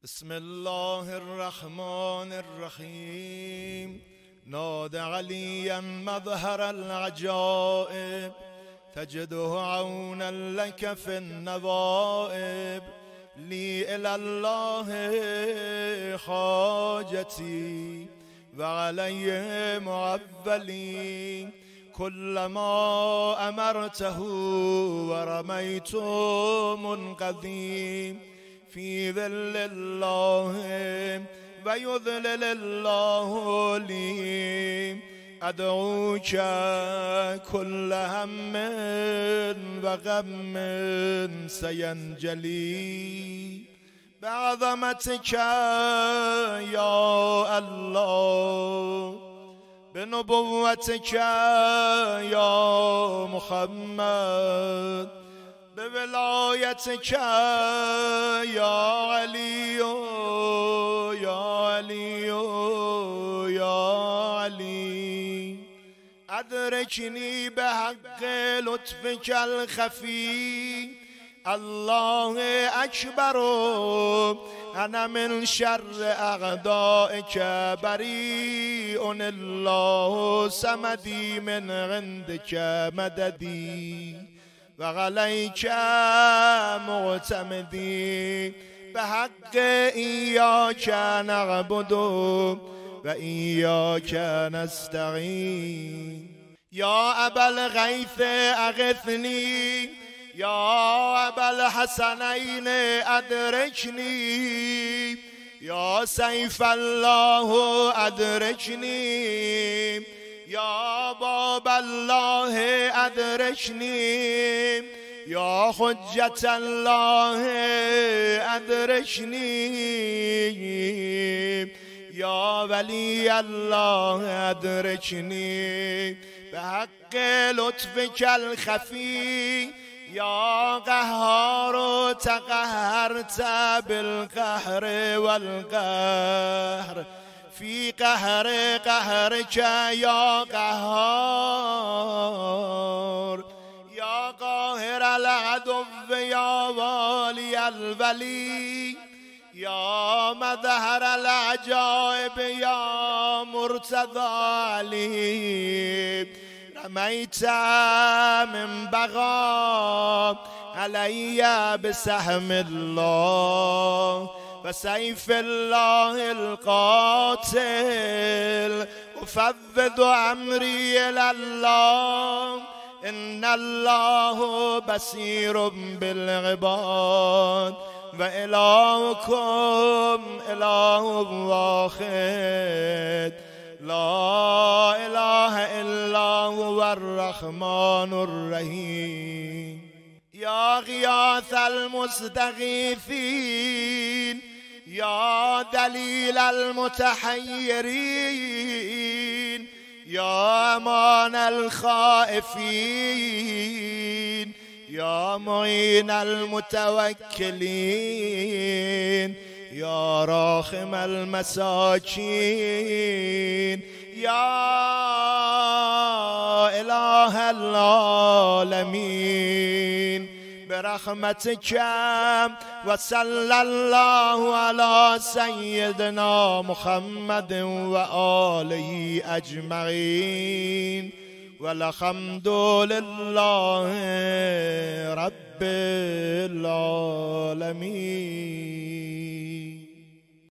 بسم الله الرحمن الرحيم. ناد عليا مظهر العجائب، تجده عونا لك في النوائب. لي إلى الله حاجتي وعلي معولي، كلما أمرته ورميت منقذي. في ظل الله ويذلل الله لي، أدعوك كل هم وغم سينجلي. بعظمتك يا الله، بنبوتك يا محمد، بولايتك يا علي يا علي يا علي. أدركني بحق لطفك الخفي، الله أكبر، أنا من شر أعدائك بريء، الله سمدي من عندك مددي، وعليك معتمدي. بحق إياك نعبد وإياك نستعين. يا أبا الغيث أغثني، يا أبا الحسنين أدركني، يا سيف الله أدركني، يا باب الله أدركني، يا حجة الله أدركني، يا ولي الله أدركني. بحق لطفك الخفي يا قهار، تقهرت بالقهر والقهر، في قهر قهرك يا قهار. يا قاهر العدو يا والي الولي، يا مظهر العجائب يا مرتضى علي. رميت من بغى علي بسهم الله، وسيف الله القاتل. أفوض أمري إلى الله، إن الله بصير بالعباد، وإلهكم إله واحد، لا إله إلا هو الرحمن الرحيم. يا غياث المستغيثين، يا دليل المتحيرين، يا أمان الخائفين، يا معين المتوكلين، يا راحم المساكين، يا إله العالمين. برحمتك وصلى الله على سيدنا محمد وآله أجمعين، والحمد لله رب العالمين.